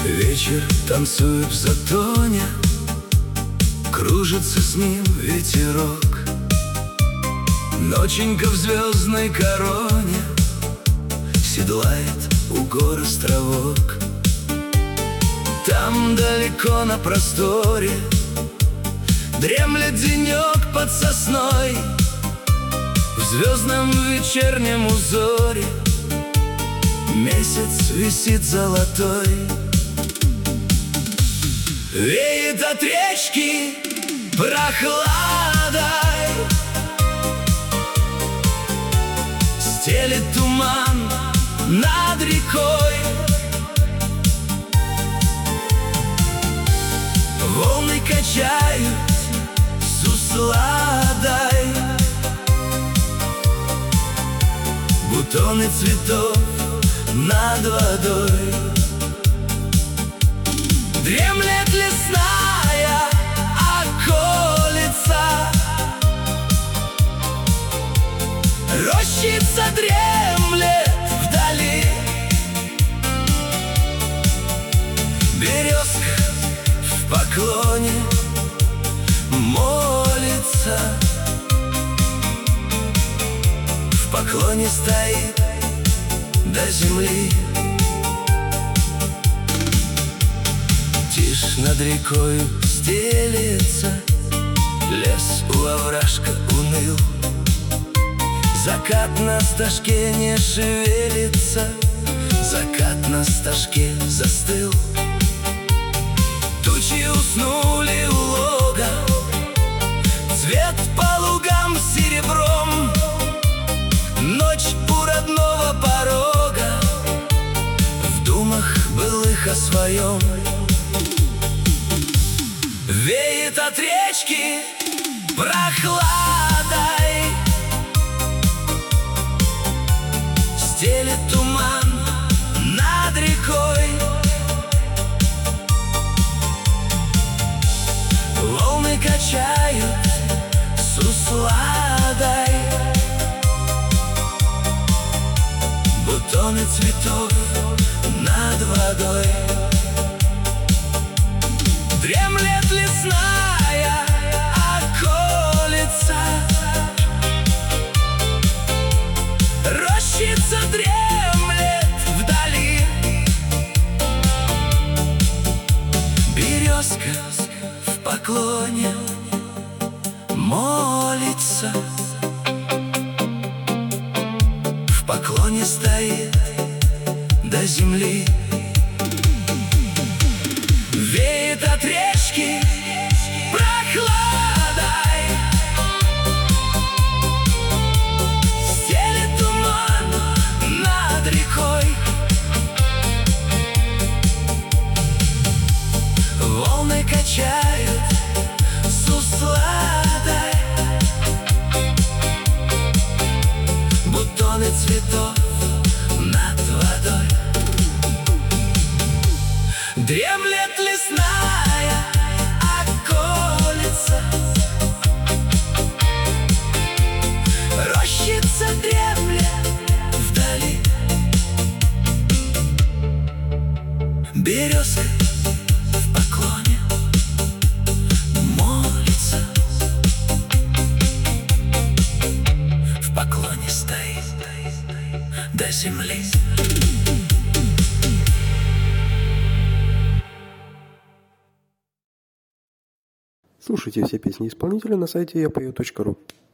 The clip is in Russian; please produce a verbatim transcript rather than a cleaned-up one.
Вечер танцует в затоне, кружится с ним ветерок. Ноченька в звездной короне седлает у гор островок. Там далеко на просторе дремлет денек под сосной. В звездном вечернем узоре месяц висит золотой. Веет от речки прохладой, стелет туман над рекой. Волны качают с усладой, бутоны цветов над водой. Дремлет лесная околица, рощица дремлет вдали. Березка в поклоне молится, в поклоне стоит до земли. Тишь над рекою стелется, лес у овражка уныл. Закат на стажке не шевелится, закат на стажке застыл. Тучи уснули у лога, цвет по лугам серебром. Ночь у родного порога, в думах былых о своем. Веет от речки прохладой, стелет туман над рекой. Волны качают с усладой, бутоны цветов над водой. Дремлет лесная околица, рощица дремлет вдали. Березка в поклоне молится, в поклоне стоит до земли. Веет от речки прохладой, стелет туман над рекой. Волны качают с усладой, бутоны цветов над водой. Дремлет лесная околица, рощица дремлет вдали. Березка в поклоне молится, в поклоне стоит до земли. Слушайте все песни исполнителя на сайте я пою точка ру.